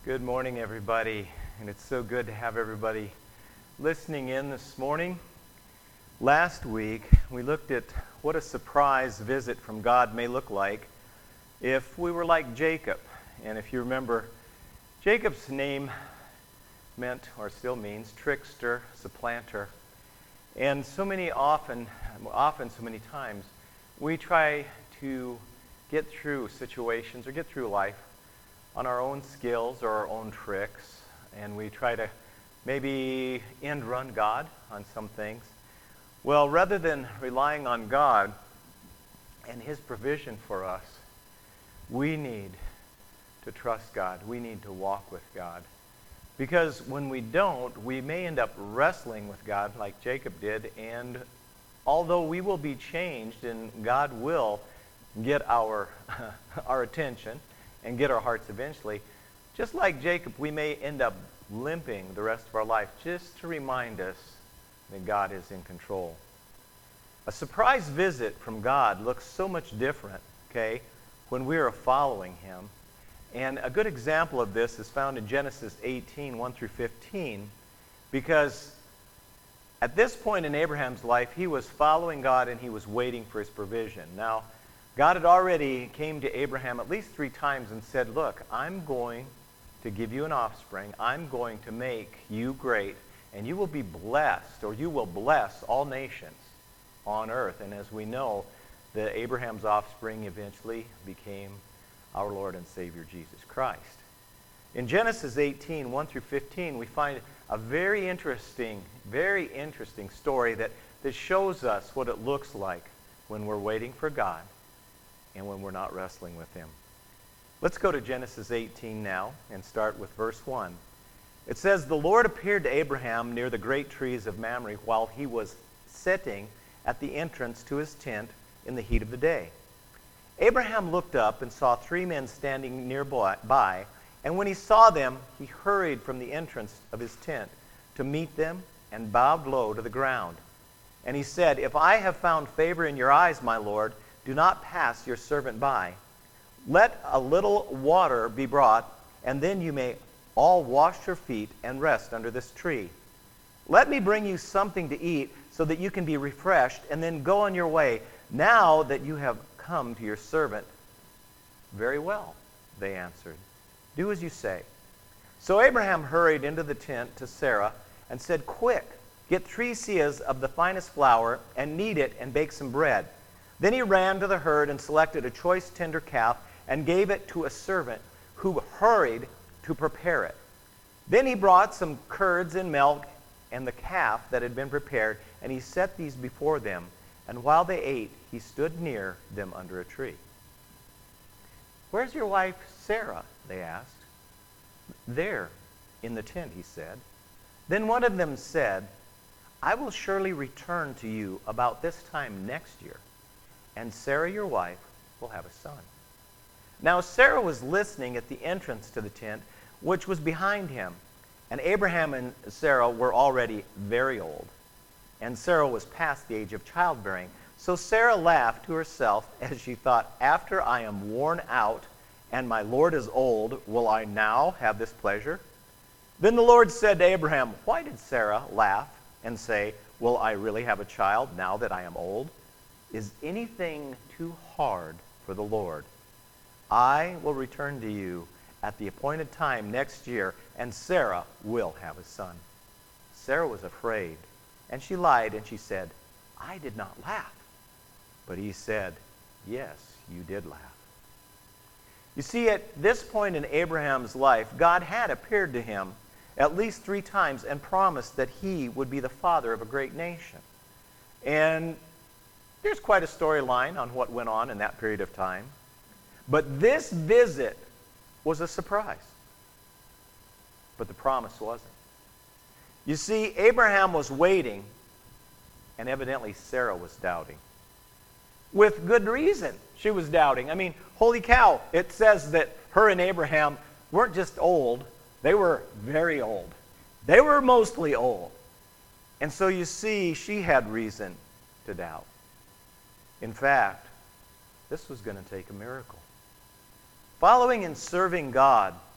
Good morning, everybody, and it's so good to have everybody listening in this morning. Last week, we looked at what a surprise visit from God may look like if we were like Jacob. And if you remember, Jacob's name meant, or still means, trickster, supplanter. And so many so many times, we try to get through situations or get through life on our own skills or our own tricks, and we try to maybe end run God on some things. Well, rather than relying on God and His provision for us, we need to trust God. We need to walk with God. Because when we don't, we may end up wrestling with God like Jacob did, and although we will be changed and God will get our attention and get our hearts eventually, just like Jacob, we may end up limping the rest of our life just to remind us that God is in control. A surprise visit from God looks so much different, when we are following Him. And a good example of this is found in Genesis 18, 1 through 15, because at this point in Abraham's life, he was following God and he was waiting for His provision. Now, God had already came to Abraham at least 3 times and said, look, I'm going to give you an offspring. I'm going to make you great, and you will be blessed, or you will bless all nations on earth. And as we know, that Abraham's offspring eventually became our Lord and Savior Jesus Christ. In Genesis 18, 1 through 15, we find a very interesting story that shows us what it looks like when we're waiting for God and when we're not wrestling with Him. Let's go to Genesis 18 now and start with verse 1. It says, "The Lord appeared to Abraham near the great trees of Mamre while he was sitting at the entrance to his tent in the heat of the day. Abraham looked up and saw 3 men standing nearby, and when he saw them, he hurried from the entrance of his tent to meet them and bowed low to the ground. And he said, 'If I have found favor in your eyes, my Lord, do not pass your servant by. Let a little water be brought, and then you may all wash your feet and rest under this tree. Let me bring you something to eat so that you can be refreshed, and then go on your way, now that you have come to your servant.' 'Very well,' they answered. 'Do as you say.' So Abraham hurried into the tent to Sarah and said, 'Quick, get 3 seahs of the finest flour and knead it and bake some bread.' Then he ran to the herd and selected a choice tender calf and gave it to a servant who hurried to prepare it. Then he brought some curds and milk and the calf that had been prepared, and he set these before them. And while they ate, he stood near them under a tree. 'Where's your wife Sarah?' they asked. 'There, in the tent,' he said. Then one of them said, 'I will surely return to you about this time next year, and Sarah, your wife, will have a son.' Now Sarah was listening at the entrance to the tent, which was behind him. And Abraham and Sarah were already very old, and Sarah was past the age of childbearing. So Sarah laughed to herself as she thought, 'After I am worn out and my Lord is old, will I now have this pleasure?' Then the Lord said to Abraham, 'Why did Sarah laugh and say, "Will I really have a child now that I am old?" Is anything too hard for the Lord? I will return to you at the appointed time next year, and Sarah will have a son.' Sarah was afraid, and she lied, and she said, 'I did not laugh.' But he said, 'Yes, you did laugh.'" You see, at this point in Abraham's life, God had appeared to him at least 3 times and promised that he would be the father of a great nation. And there's quite a storyline on what went on in that period of time. But this visit was a surprise. But the promise wasn't. You see, Abraham was waiting, and evidently Sarah was doubting. With good reason, she was doubting. I mean, holy cow, it says that her and Abraham weren't just old, they were very old. They were mostly old. And so you see, she had reason to doubt. In fact, this was going to take a miracle. Following and serving God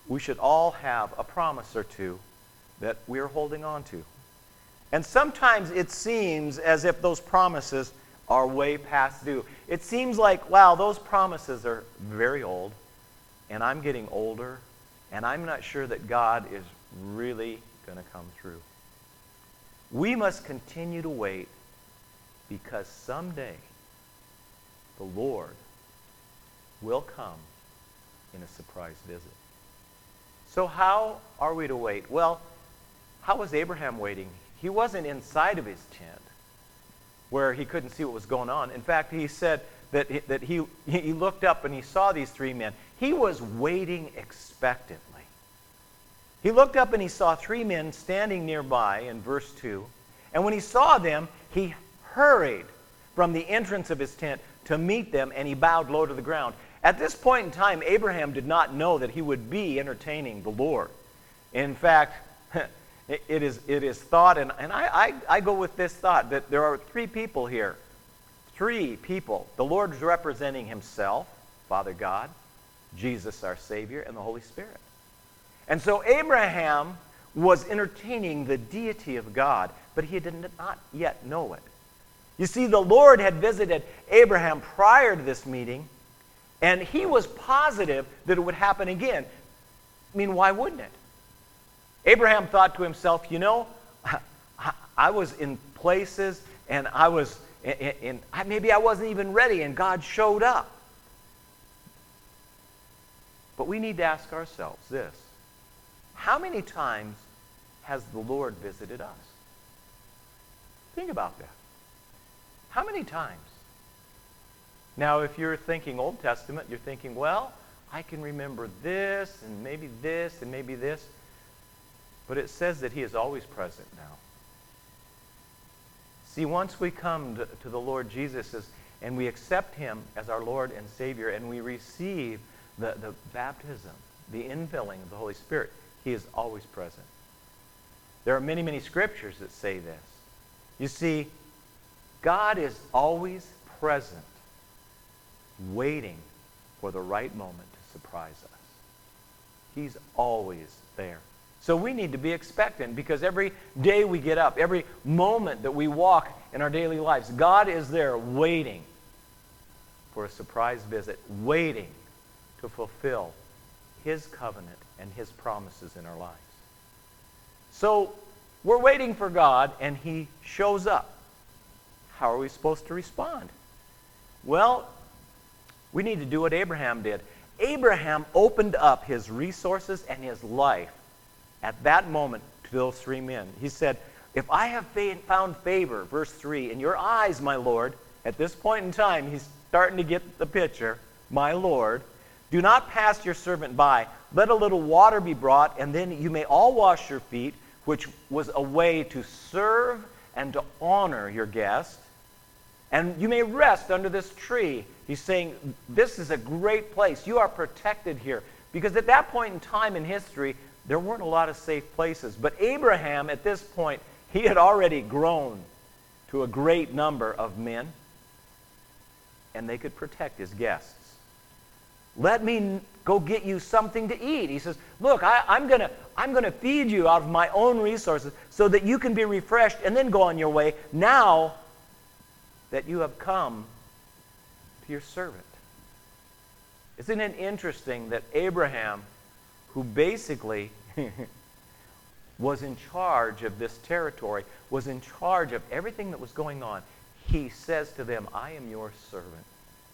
we should all have a promise or two that we're holding on to. And sometimes it seems as if those promises are way past due. It seems like, wow, those promises are very old, and I'm getting older, and I'm not sure that God is really going to come through. We must continue to wait, because someday the Lord will come in a surprise visit. So how are we to wait? Well, how was Abraham waiting? He wasn't inside of his tent where he couldn't see what was going on. In fact, he said that he looked up and he saw these three men. He was waiting expectantly. He looked up and he saw three men standing nearby in verse 2. And when he saw them, he hurried from the entrance of his tent to meet them, and he bowed low to the ground. At this point in time, Abraham did not know that he would be entertaining the Lord. In fact, it is thought, and I go with this thought, that there are three people here. Three people. The Lord is representing himself, Father God, Jesus our Savior, and the Holy Spirit. And so Abraham was entertaining the deity of God, but he did not yet know it. You see, the Lord had visited Abraham prior to this meeting, and he was positive that it would happen again. I mean, why wouldn't it? Abraham thought to himself, you know, I was in places, and I was maybe I wasn't even ready, and God showed up. But we need to ask ourselves this: how many times has the Lord visited us? Think about that. How many times? Now, if you're thinking Old Testament, you're thinking, well, I can remember this, and maybe this, and maybe this. But it says that he is always present now. See, once we come to the Lord Jesus and we accept him as our Lord and Savior, and we receive the baptism, the infilling of the Holy Spirit, he is always present. There are many, many scriptures that say this. You see, God is always present, waiting for the right moment to surprise us. He's always there. So we need to be expectant, because every day we get up, every moment that we walk in our daily lives, God is there waiting for a surprise visit, waiting to fulfill his covenant and his promises in our lives. So we're waiting for God, and he shows up. How are we supposed to respond? Well, we need to do what Abraham did. Abraham opened up his resources and his life at that moment to those three men. He said, if I have found favor, verse 3, in your eyes, my Lord, at this point in time, he's starting to get the picture, my Lord, do not pass your servant by. Let a little water be brought, and then you may all wash your feet, which was a way to serve and to honor your guest. And you may rest under this tree. He's saying, this is a great place. You are protected here. Because at that point in time in history, there weren't a lot of safe places. But Abraham, at this point, he had already grown to a great number of men, and they could protect his guests. Let me go get you something to eat. He says, look, I'm going to feed you out of my own resources so that you can be refreshed and then go on your way now that you have come to your servant. Isn't it interesting that Abraham, who basically was in charge of this territory, was in charge of everything that was going on, he says to them, I am your servant.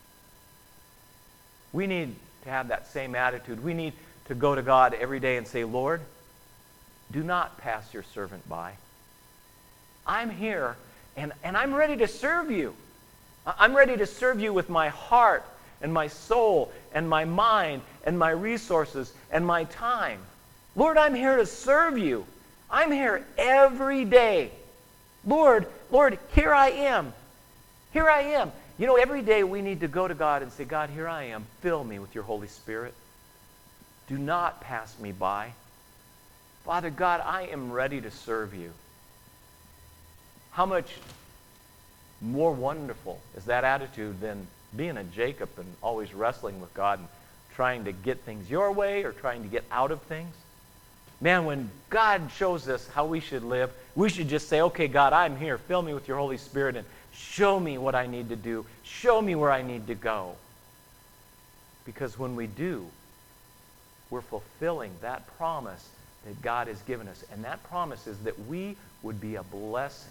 We need to have that same attitude. We need to go to God every day and say, Lord, do not pass your servant by. I'm here, and I'm ready to serve you. I'm ready to serve you with my heart and my soul and my mind and my resources and my time. Lord, I'm here to serve you. I'm here every day. Lord, here I am. Here I am. You know, every day we need to go to God and say, God, here I am. Fill me with your Holy Spirit. Do not pass me by. Father God, I am ready to serve you. How much more wonderful is that attitude than being a Jacob and always wrestling with God and trying to get things your way or trying to get out of things. Man, when God shows us how we should live, we should just say, okay, God, I'm here. Fill me with your Holy Spirit and show me what I need to do. Show me where I need to go. Because when we do, we're fulfilling that promise that God has given us. And that promise is that we would be a blessing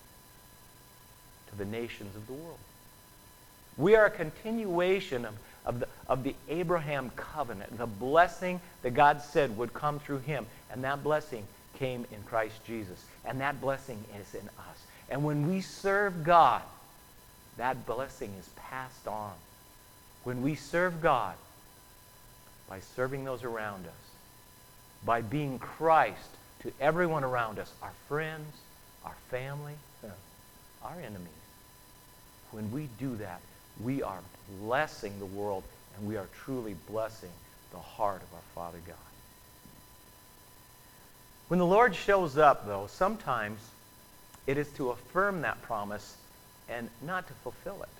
to the nations of the world. We are a continuation of the Abraham covenant, the blessing that God said would come through him. And that blessing came in Christ Jesus. And that blessing is in us. And when we serve God, that blessing is passed on. When we serve God, by serving those around us, by being Christ to everyone around us, our friends, our family, our enemies, when we do that, we are blessing the world, and we are truly blessing the heart of our Father God. When the Lord shows up, though, sometimes it is to affirm that promise and not to fulfill it.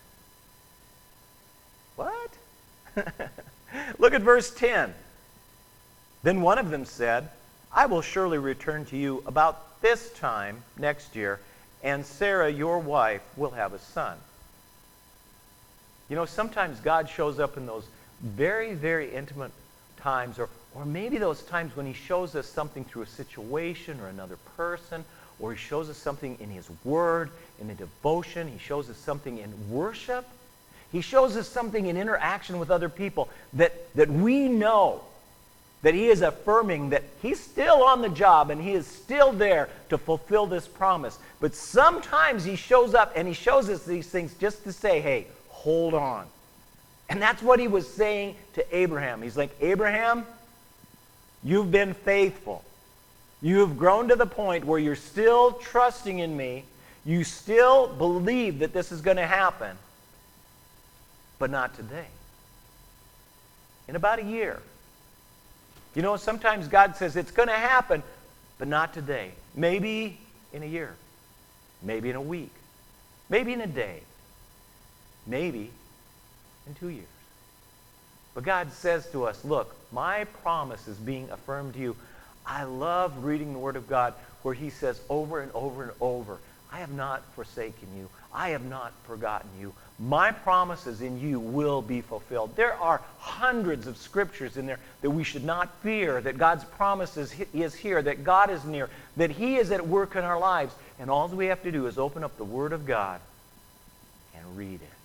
What? Look at verse 10. Then one of them said, I will surely return to you about this time next year, and Sarah, your wife, will have a son. You know, sometimes God shows up in those very, very intimate times, or maybe those times when he shows us something through a situation or another person, or he shows us something in his word, in a devotion. He shows us something in worship. He shows us something in interaction with other people that we know that he is affirming that he's still on the job and he is still there to fulfill this promise. But sometimes he shows up and he shows us these things just to say, hey, hold on. And that's what he was saying to Abraham. He's like, Abraham, you've been faithful. You've grown to the point where you're still trusting in me. You still believe that this is going to happen. But not today. In about a year. You know, sometimes God says it's going to happen, but not today. Maybe in a year. Maybe in a week. Maybe in a day. Maybe in 2 years. But God says to us, look, my promise is being affirmed to you. I love reading the Word of God where he says over and over and over, I have not forsaken you. I have not forgotten you. My promises in you will be fulfilled. There are hundreds of scriptures in there that we should not fear, that God's promises is here, that God is near, that he is at work in our lives. And all we have to do is open up the Word of God and read it.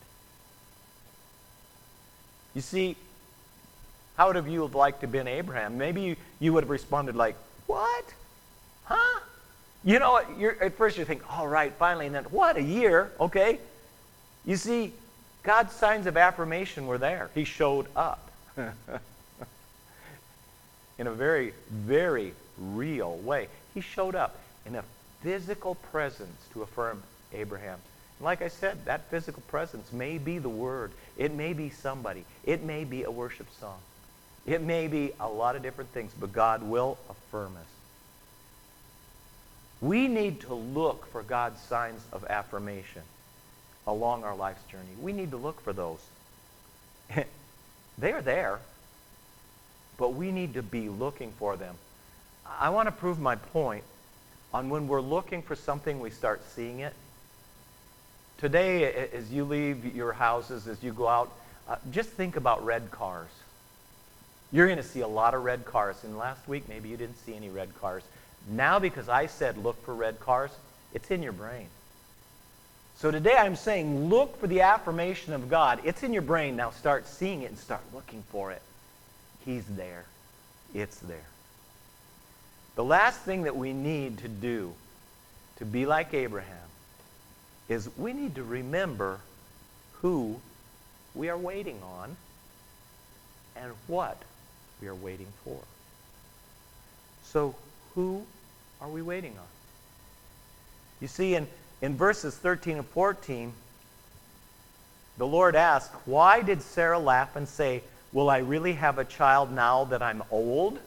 You see, how would have you liked to have been Abraham? Maybe you would have responded like, what? Huh? You know, at first you think, all right, finally, and then, what, a year? Okay. You see, God's signs of affirmation were there. He showed up in a very, very real way. He showed up in a physical presence to affirm Abraham. And like I said, that physical presence may be the Word. It may be somebody. It may be a worship song. It may be a lot of different things, but God will affirm us. We need to look for God's signs of affirmation along our life's journey. We need to look for those. They're there, but we need to be looking for them. I want to prove my point on when we're looking for something, we start seeing it. Today, as you leave your houses, as you go out, just think about red cars. You're going to see a lot of red cars. And last week, maybe you didn't see any red cars. Now, because I said look for red cars, it's in your brain. So today I'm saying look for the affirmation of God. It's in your brain. Now start seeing it and start looking for it. He's there. It's there. The last thing that we need to do to be like Abraham is we need to remember who we are waiting on and what we are waiting for. So, who are we waiting on? You see, in verses 13 and 14, the Lord asked, why did Sarah laugh and say, will I really have a child now that I'm old?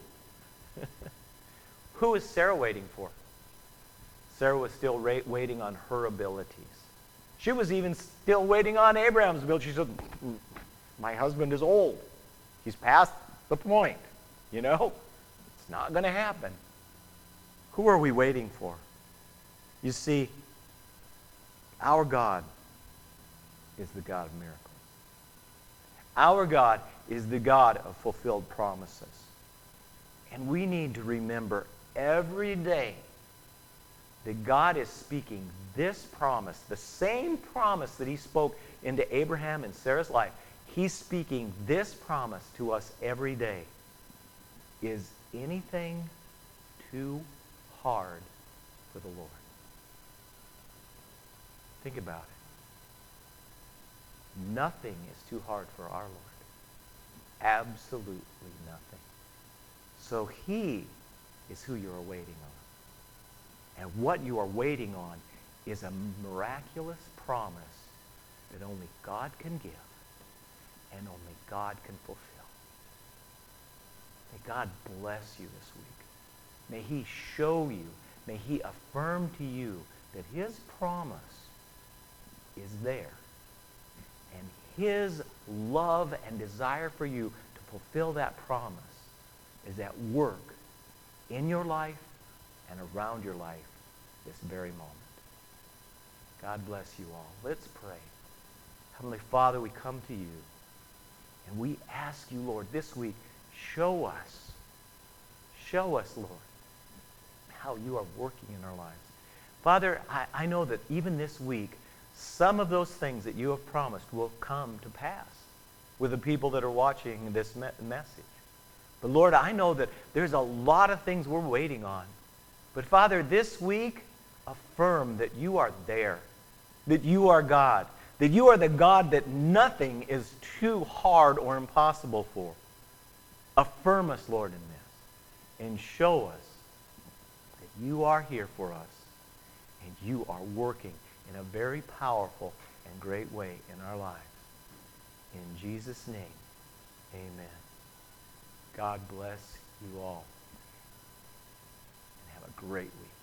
Who is Sarah waiting for? Sarah was still waiting on her abilities. She was even still waiting on Abraham's ability. She said, my husband is old. He's past the point, you know? It's not going to happen. Who are we waiting for? You see, our God is the God of miracles. Our God is the God of fulfilled promises. And we need to remember every day that God is speaking this promise, the same promise that he spoke into Abraham and Sarah's life. He's speaking this promise to us every day. Is anything too hard for the Lord? Think about it. Nothing is too hard for our Lord. Absolutely nothing. So he is who you're waiting on. And what you are waiting on is a miraculous promise that only God can give and only God can fulfill. May God bless you this week. May he show you, may he affirm to you that his promise is there. And his love and desire for you to fulfill that promise is at work in your life and around your life this very moment. God bless you all. Let's pray. Heavenly Father, we come to you and we ask you, Lord, this week, show us, Lord, how you are working in our lives. Father, I know that even this week, some of those things that you have promised will come to pass with the people that are watching this message. But Lord, I know that there's a lot of things we're waiting on. But Father, this week, affirm that you are there, that you are God, that you are the God that nothing is too hard or impossible for. Affirm us, Lord, in this, and show us that you are here for us, and you are working in a very powerful and great way in our lives. In Jesus' name, amen. God bless you all, and have a great week.